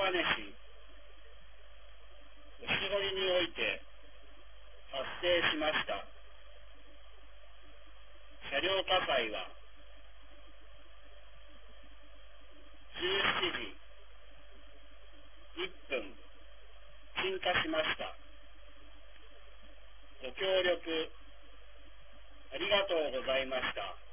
金市牛堀において発生しました。車両火災は17時1分鎮火しました。ご協力ありがとうございました。